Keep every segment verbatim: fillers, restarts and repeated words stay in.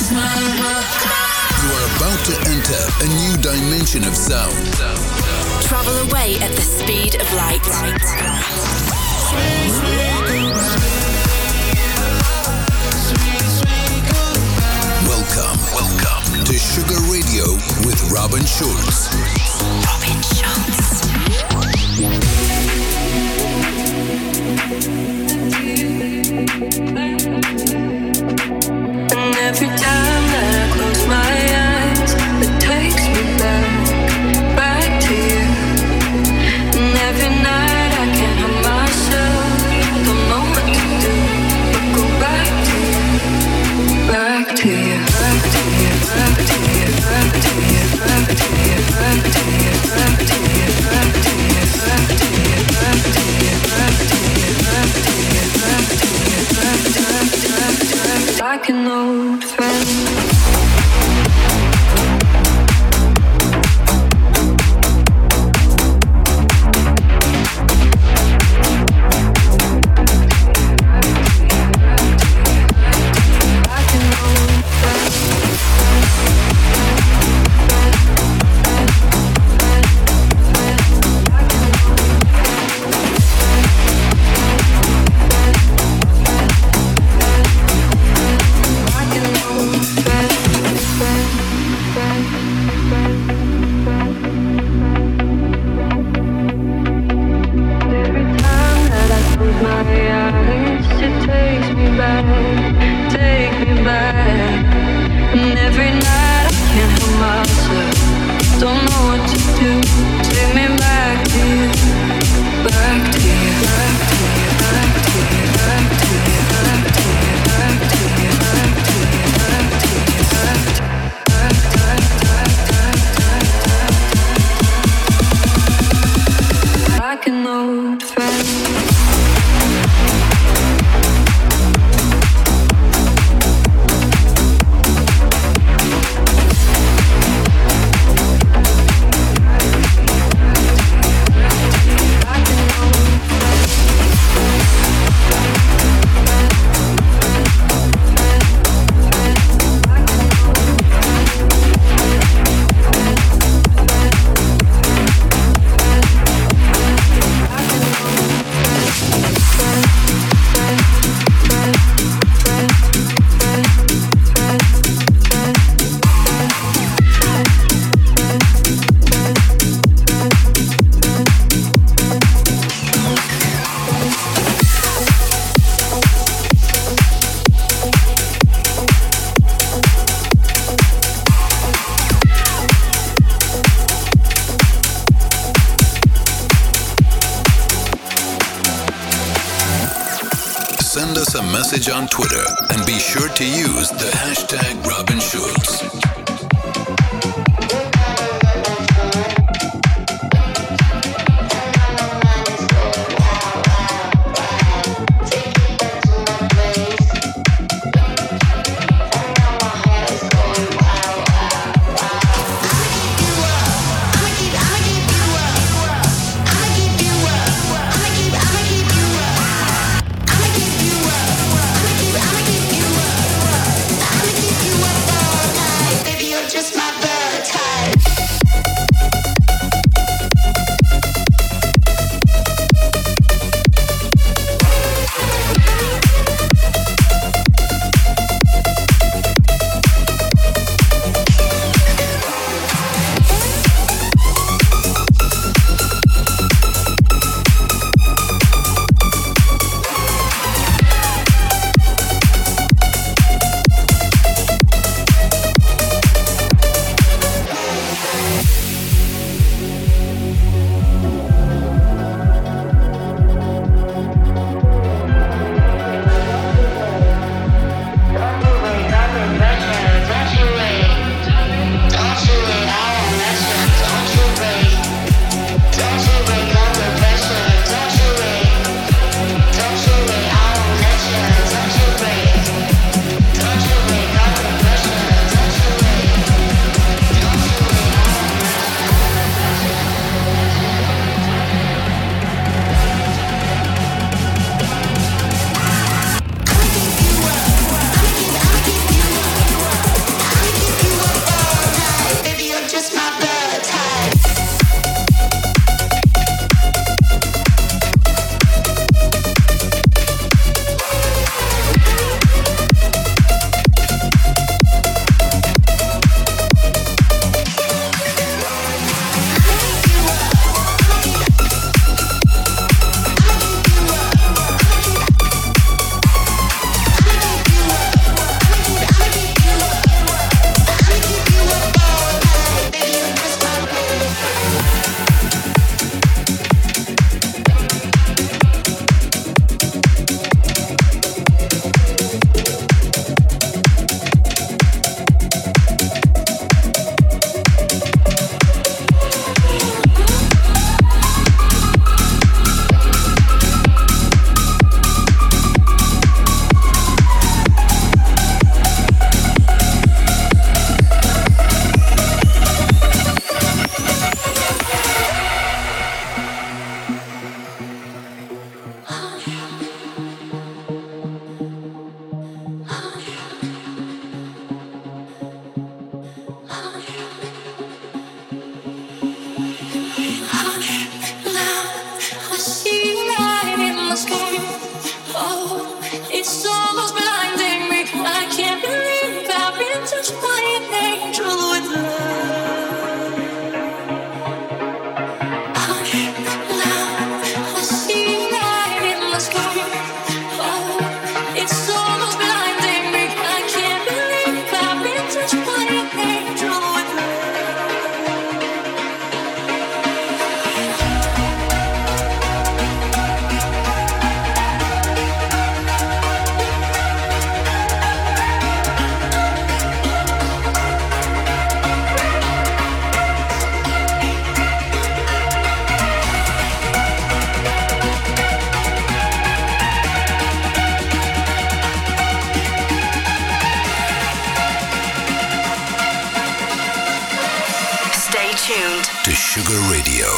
You are about to enter a new dimension of sound. Travel away at the speed of light. Welcome, welcome to Sugar Radio with Robin Schulz. Robin Schulz. And every time that I close my eyes, it takes me back, back to you. And every night I can't help myself, don't know what to do, but go back to you, back to you, back to you, back to you, back to you, back to you, back to you, back to you, back to you, back to you, back to you, back to you, back to you, back to you, back to you, back to you, like an old friend. Send us a message on Twitter and be sure to use the hashtag Robin Schulz. Baby, to Sugar Radio.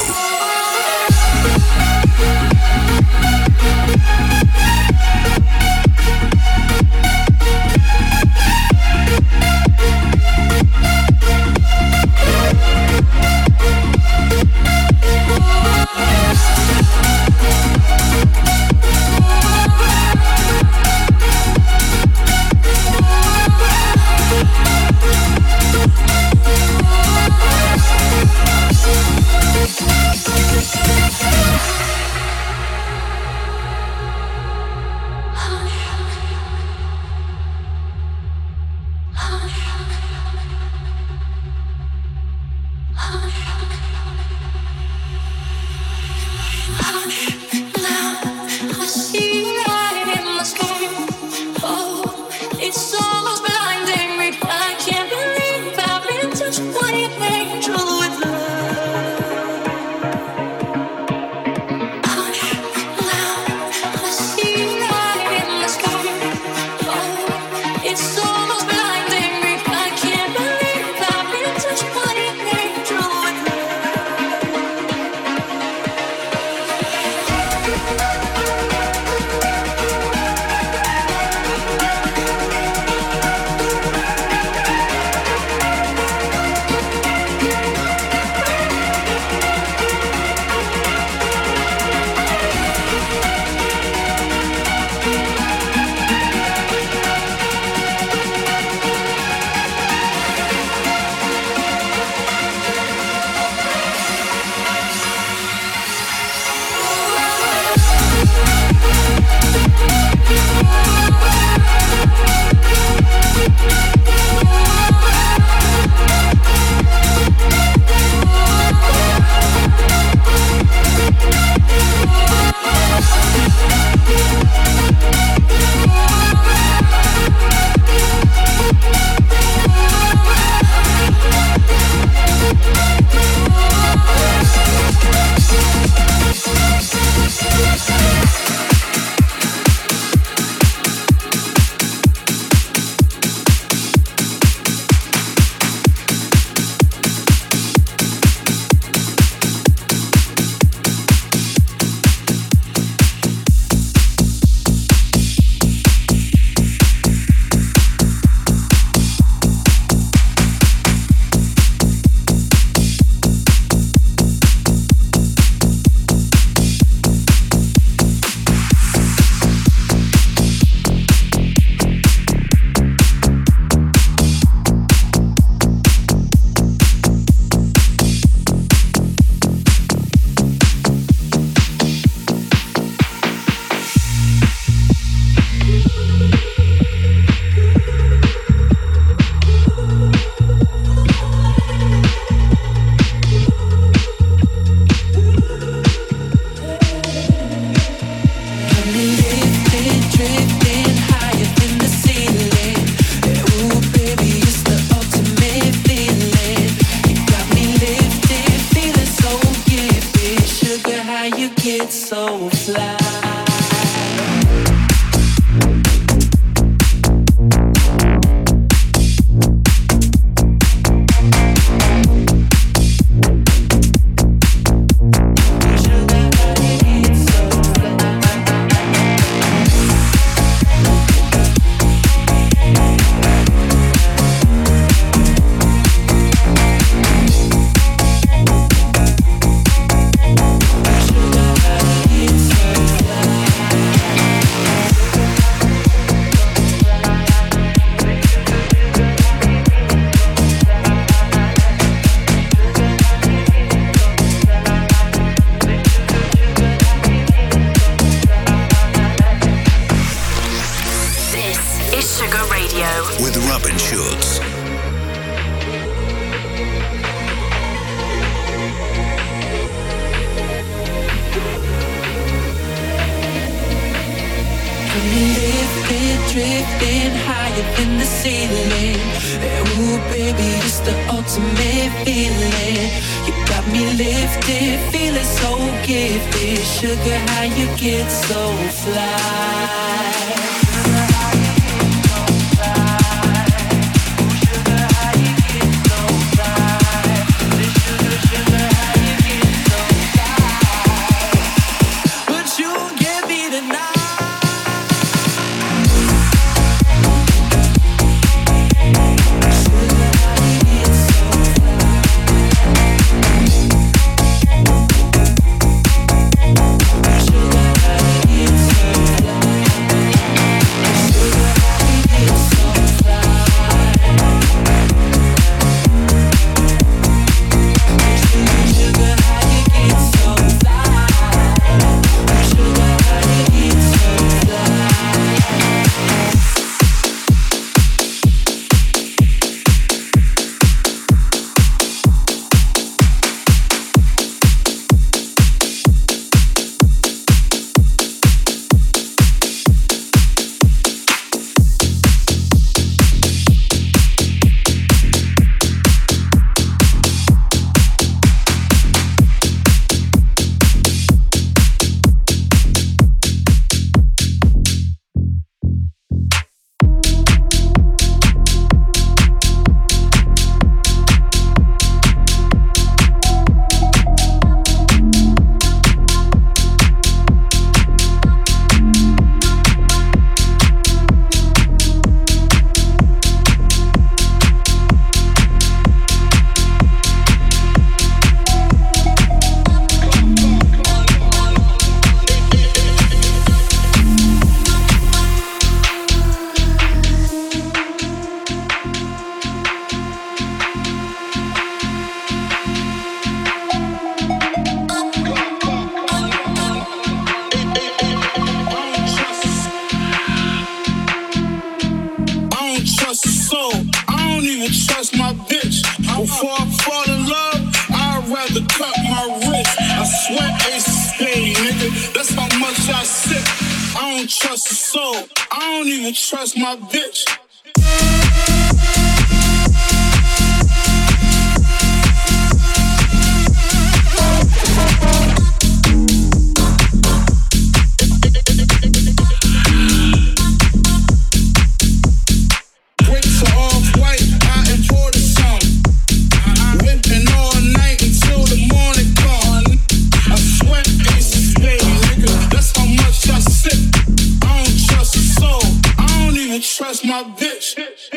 drifting higher than the ceiling. Ooh, baby, it's the ultimate feeling. You got me lifted, feeling so gifted. Sugar, how you get so fly? Sugar, trust a soul. I don't even trust my bitch. Before I fall in love, I'd rather cut my wrist. I swear ace of spades, nigga. That's how much I sip. I don't trust a soul. I don't even trust my bitch. Trust my bitch.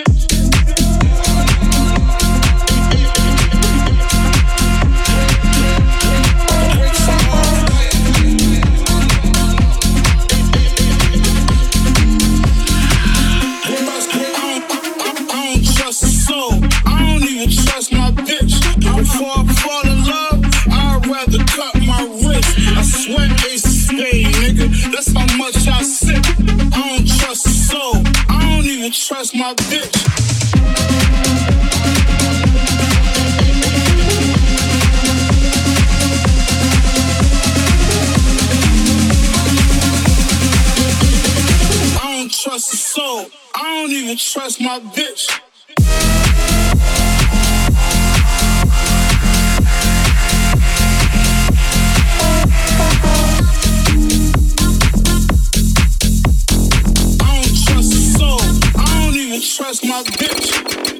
Before I fall in love, I'd rather cut my wrist. I swear ace of spades, nigga. That's how much I sip. I don't trust a soul. I don't even trust my bitch. I don't trust a soul. I don't even trust my bitch. Trust my bitch.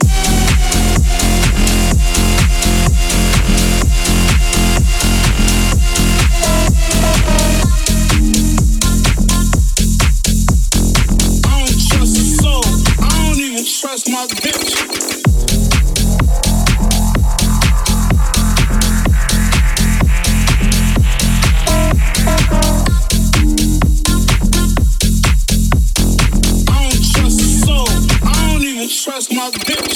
I don't trust a soul. I don't even trust my bitch. Trust my bitch.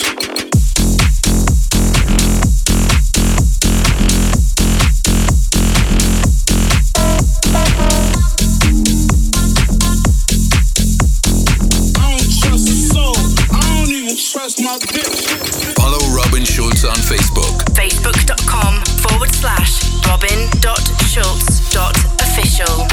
I don't trust a soul. I don't even trust my bitch. Follow Robin Schulz on Facebook. Facebook.com forward slash Robin.Schulz.official.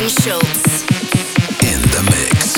Robin Schulz. In the mix.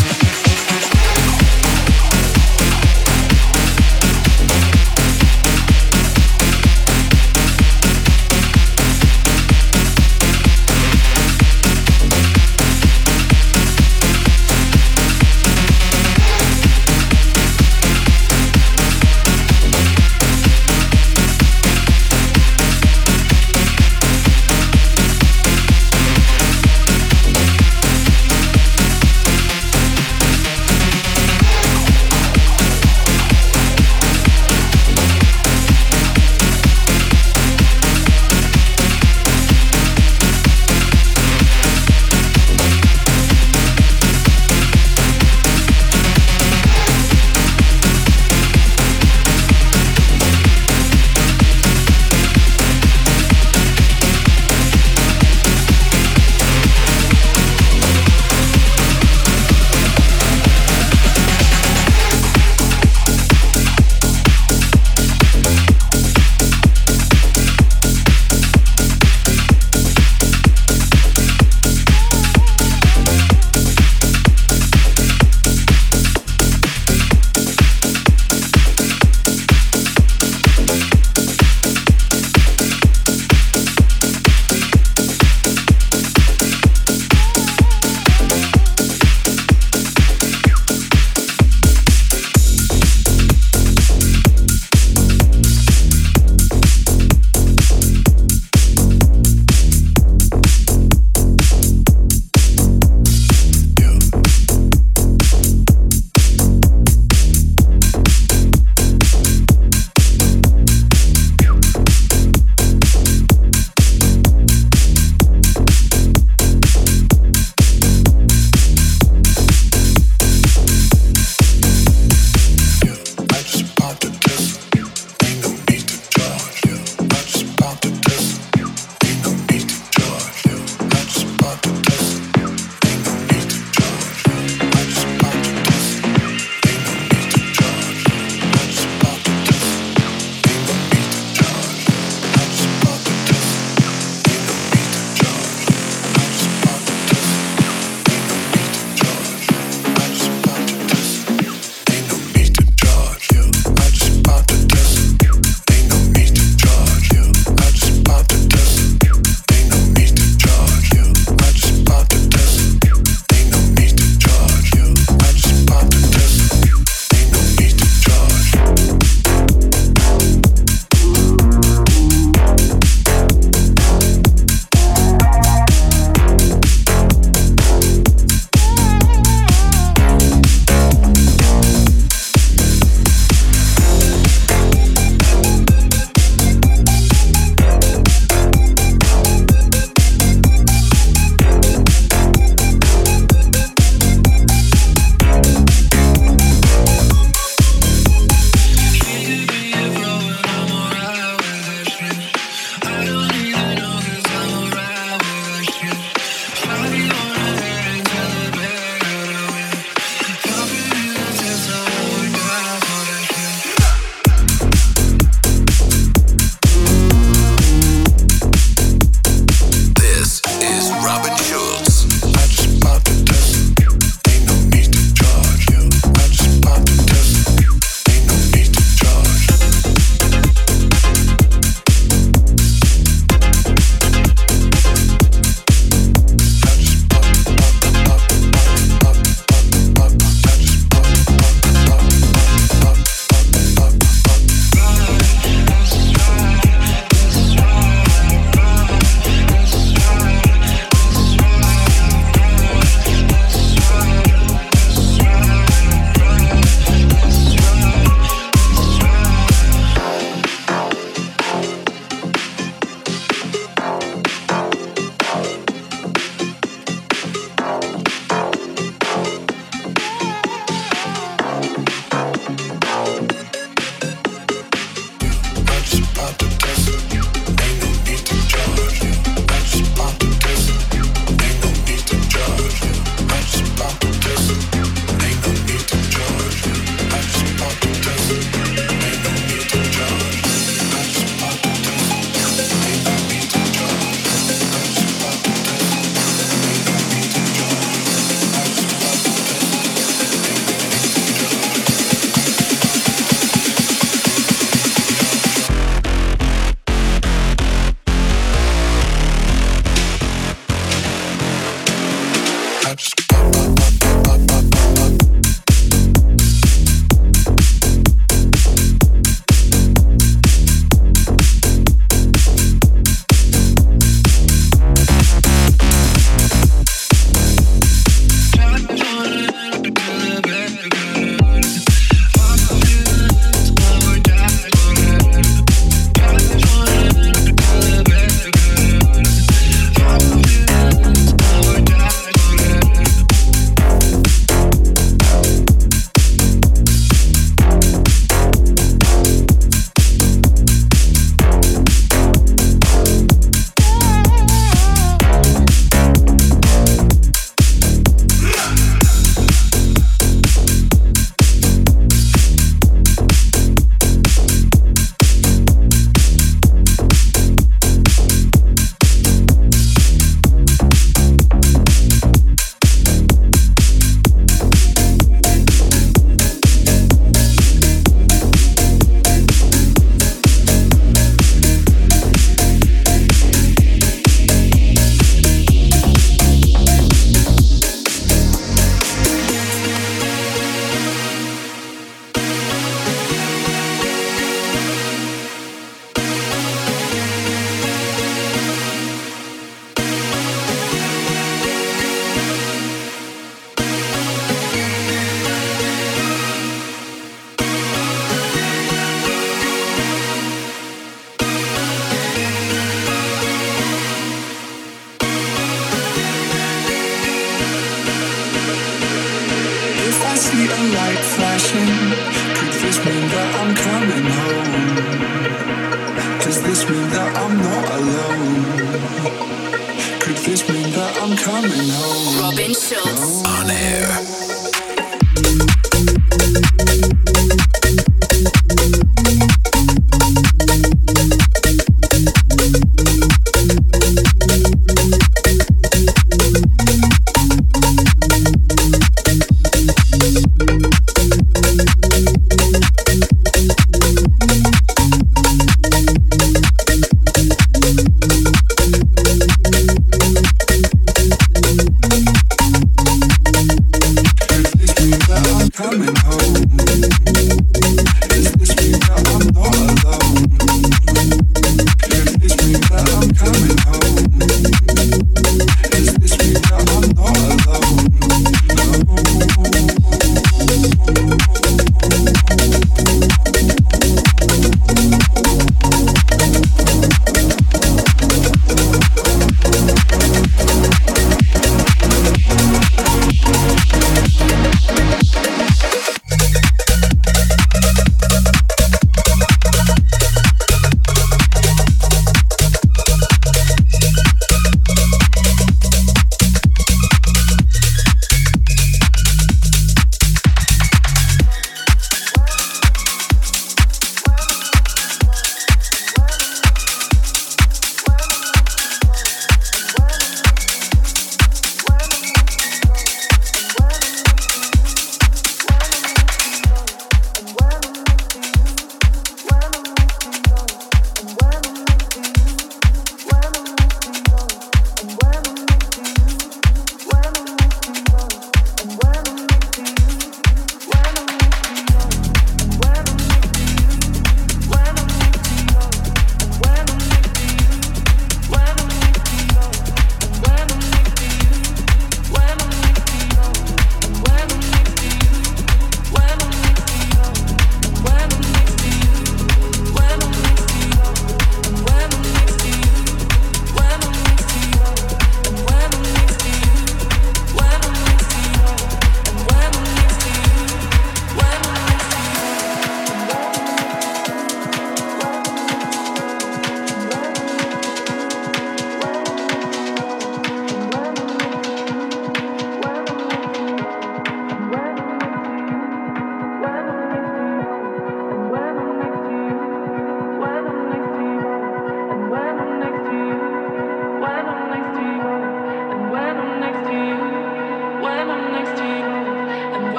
see a light flashing. Could this mean that I'm coming home? Does this mean that I'm not alone? Could this mean that I'm coming home? Robin Schulz on air.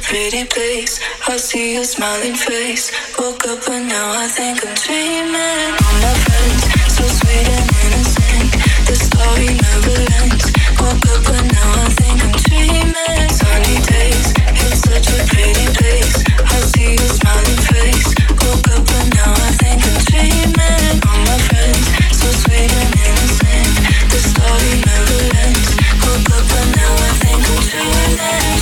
pretty place. I see your smiling face. Woke up but now I think I'm dreaming. All my friends, so sweet and innocent. The story never ends. Woke up but now I think I'm dreaming. Sunny days, it's such a pretty place. I see your smiling face. Woke up but now I think I'm dreaming. All my friends, so sweet and innocent. The story never ends. Woke up but now I think I'm dreaming.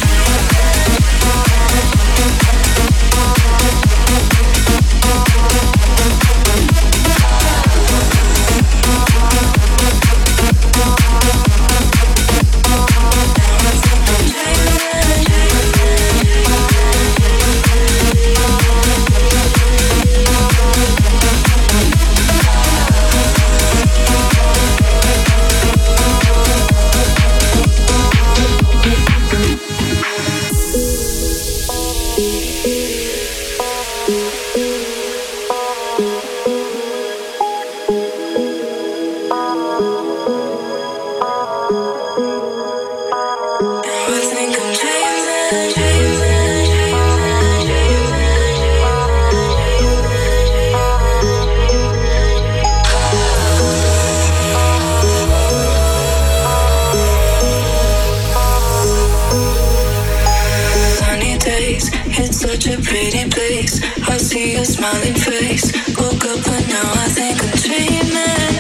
Smiling face. Woke up but now I think I'm dreaming.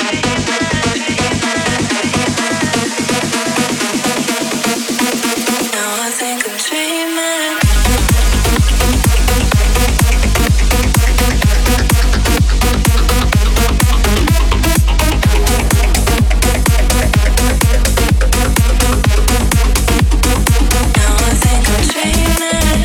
Now I think I'm dreaming. Now I think I'm dreaming.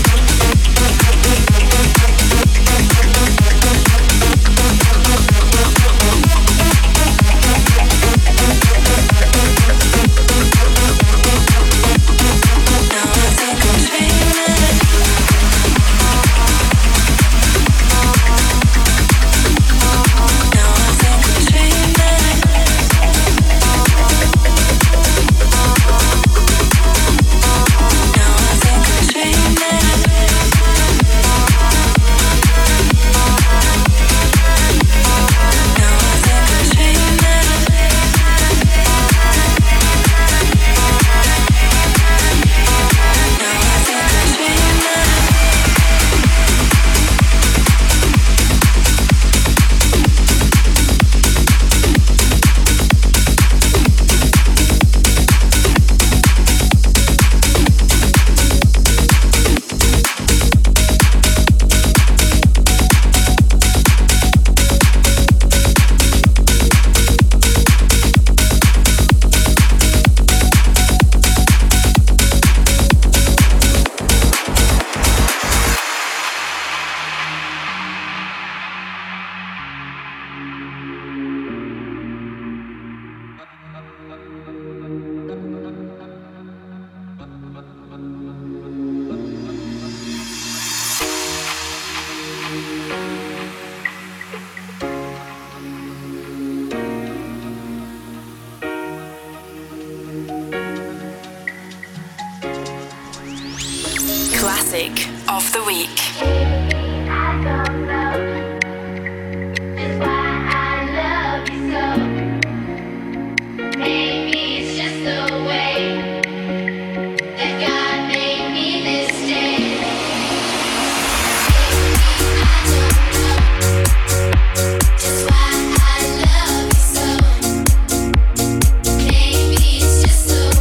Classic of the week.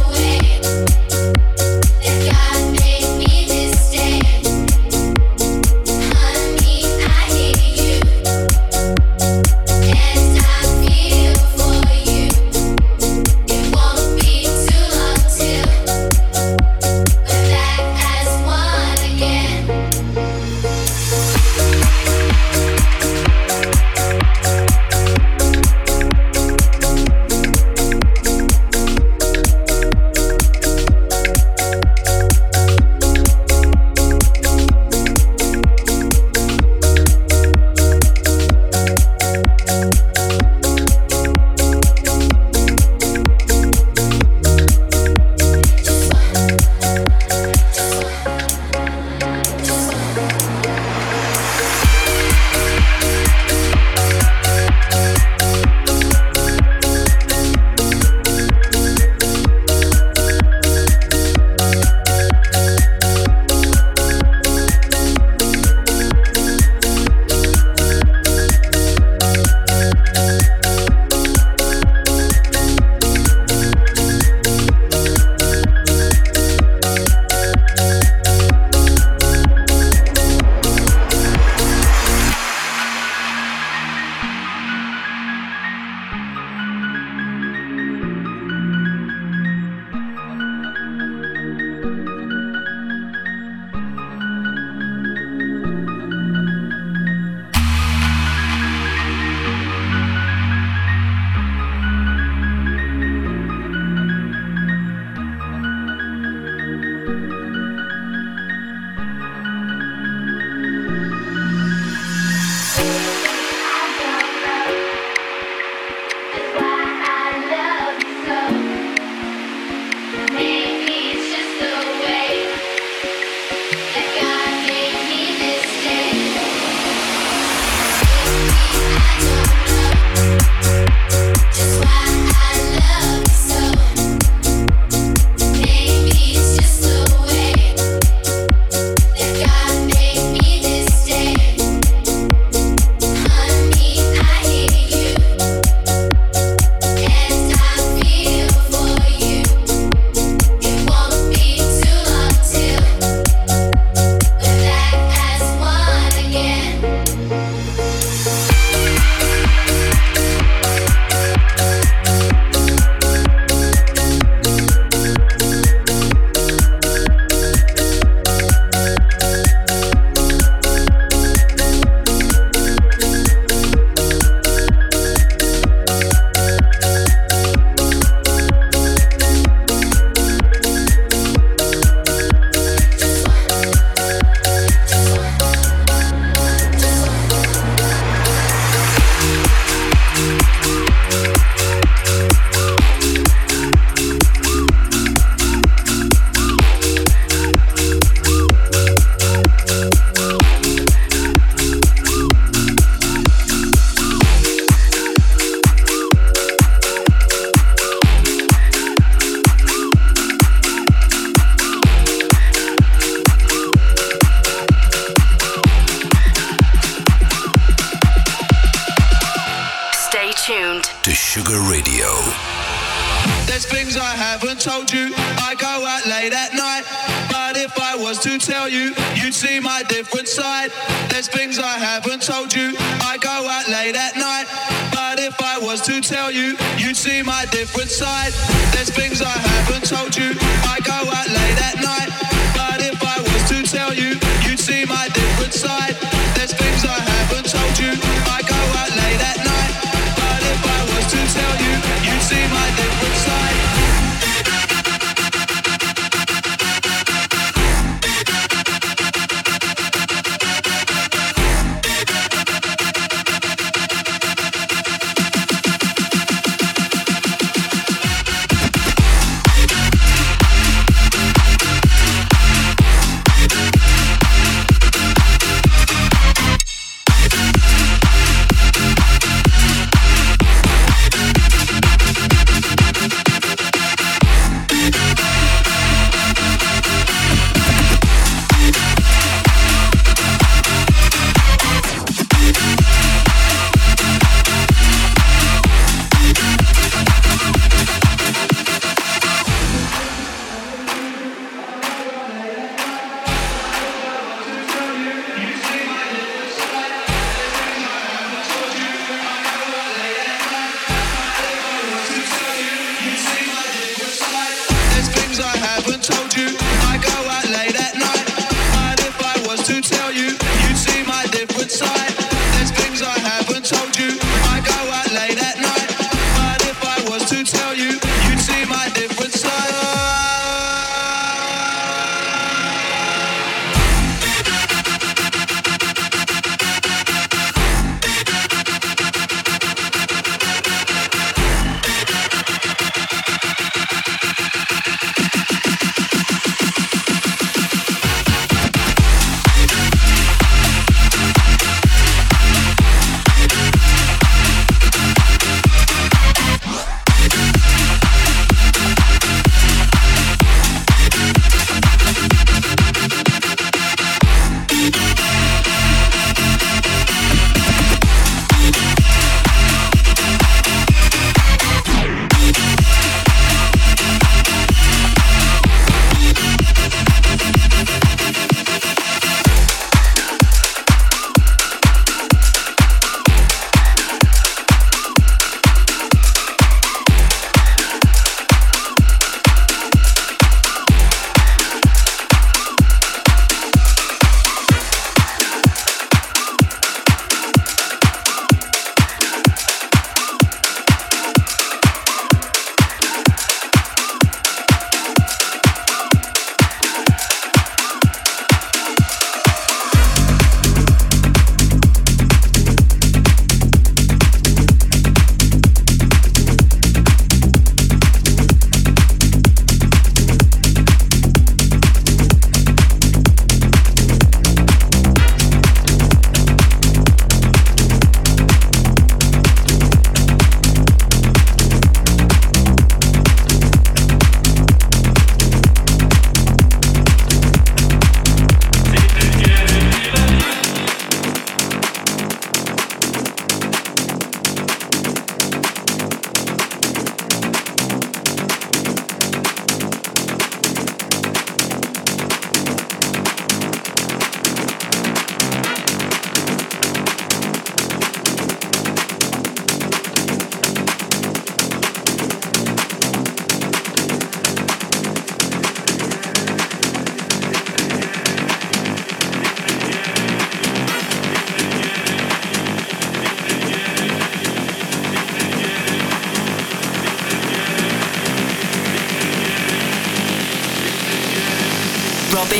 Got made me this day.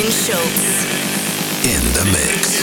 Robin Schulz. In the mix.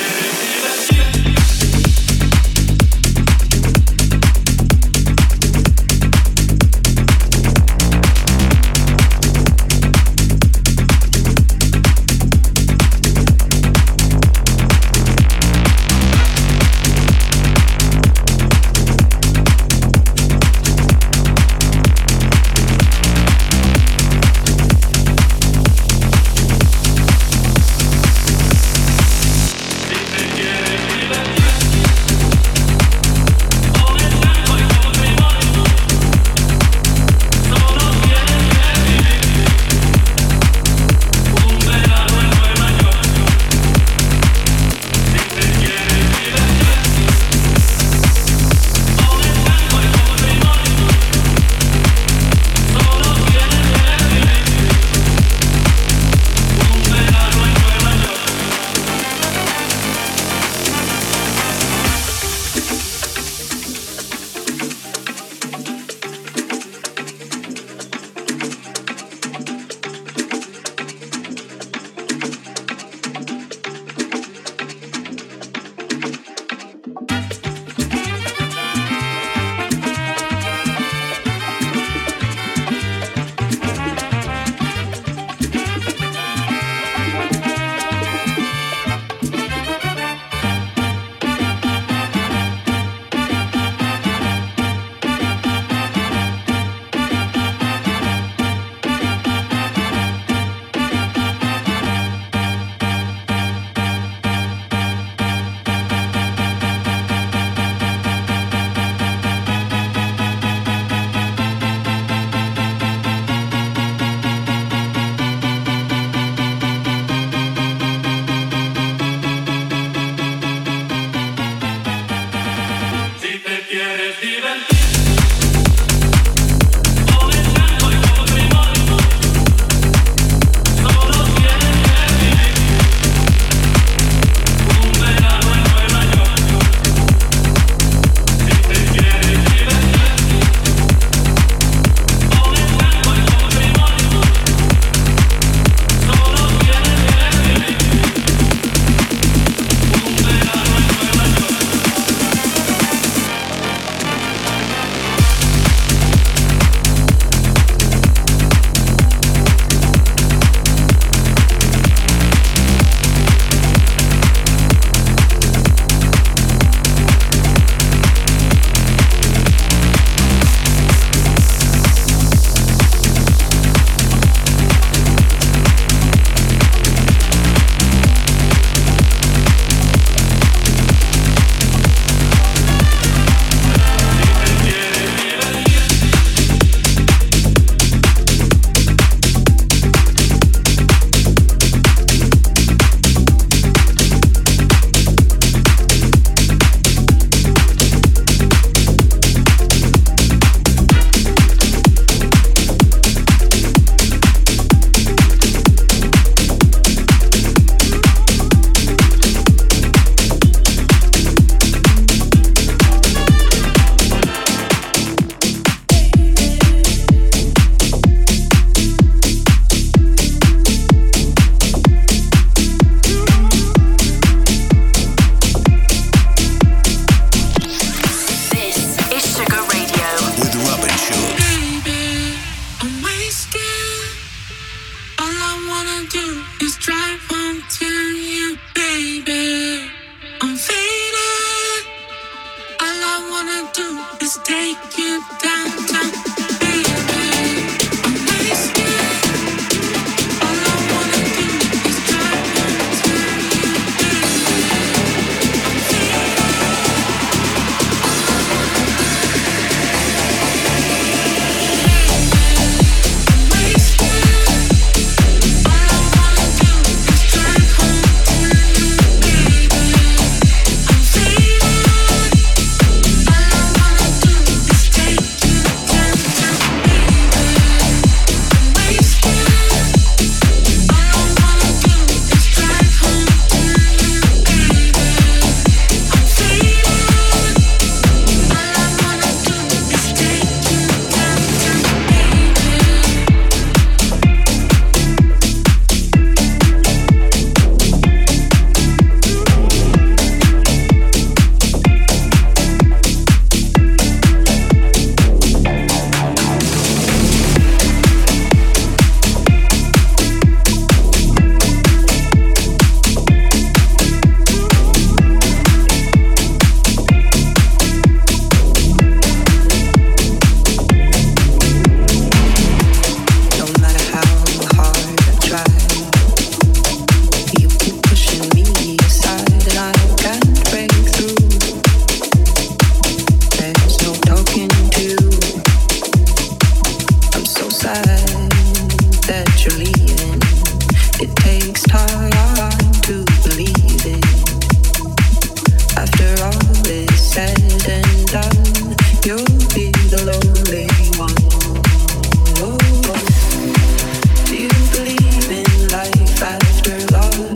all is said and done, you'll be the lonely one. Oh, do you believe in life after love?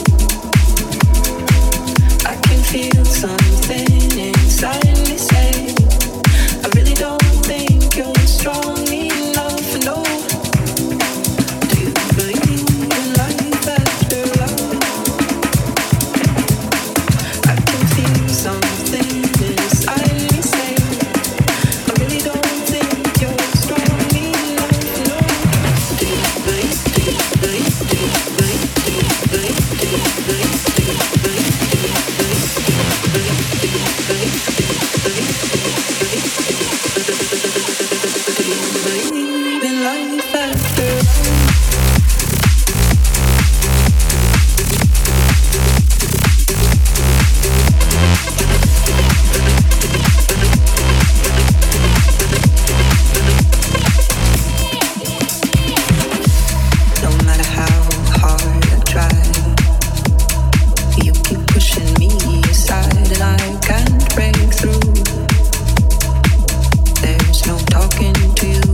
I can feel something inside me say, I really don't think you're strong enough, no. Do you believe in life after love? I can feel something inside me say, I really don't think you're strong enough, no. Do you believe, do you believe, do you believe, do you believe, do you believe, do you believe, do you believe, do you believe, do you believe, do you believe, do you believe in life after love? No matter how hard I try, you keep pushing me aside and I can't break through. There's no talking to you.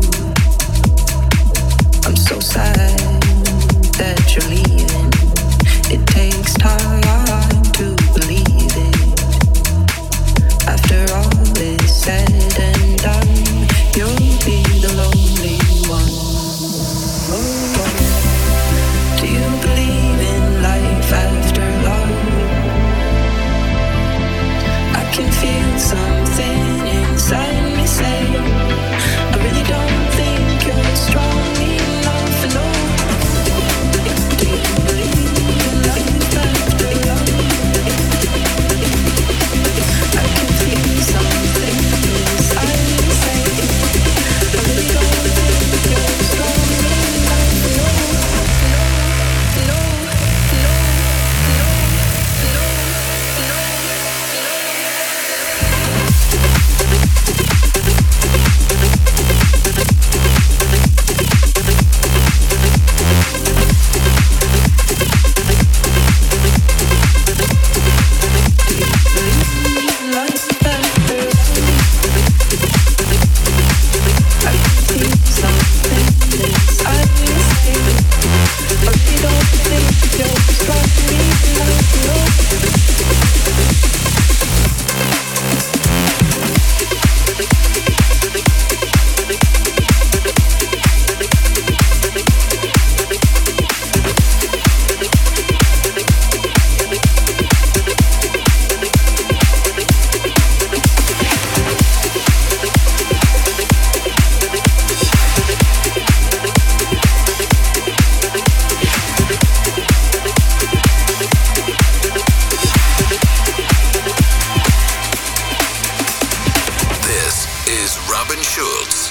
I'm so sad that you're leaving. It takes time to believe it. After all is said and done, you'll be the lonely one. Oh, do you believe in life after love? I can feel something inside me say, I really don't think you're strong enough, no. Do you believe in life after love? I can feel something inside me say, I really don't think you're strong enough, no. No, no, no, no, no, no, This is Robin Schulz.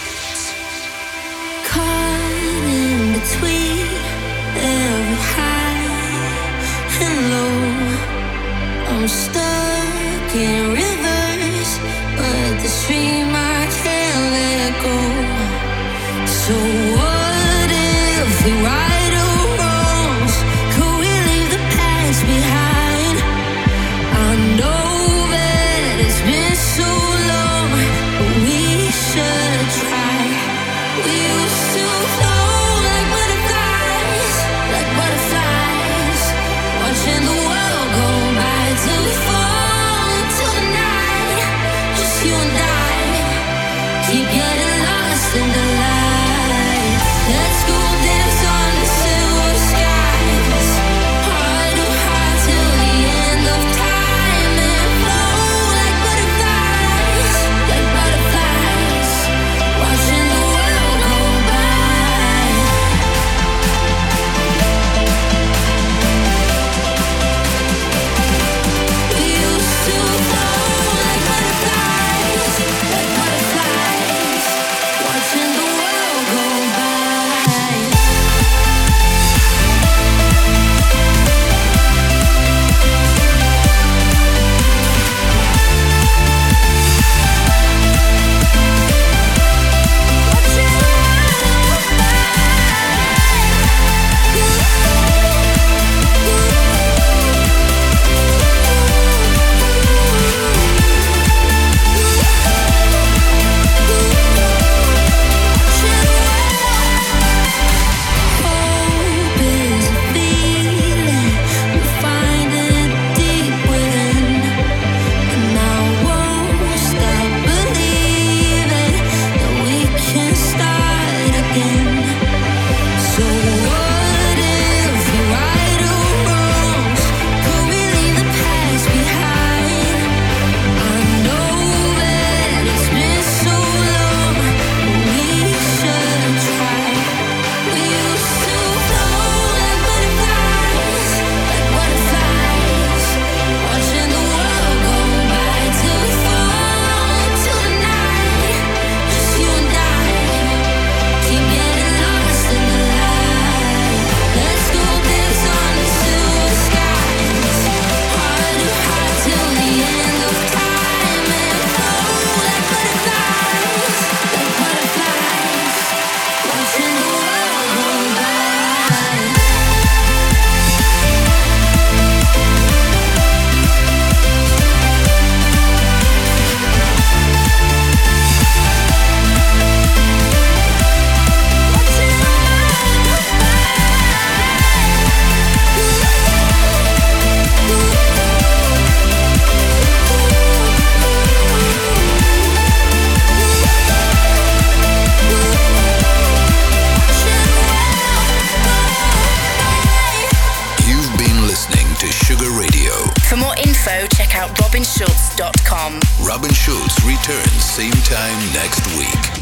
Caught in between every high and low. I'm stuck in rivers, but the stream I can't let go. So what if we right our wrongs? Could we leave the past behind? I know that it's been so long, but we should try. We used to flow like butterflies, like butterflies, watching the world go by till we fall into the night. Just you and I, keep getting lost in the light. Let's go dance on the silver skies, heart to heart till the end of time, and flow like butterflies, like butterflies, watching the world go by. We used to flow like butterflies, info, check out robin schulz dot com. Robin Schulz returns same time next week.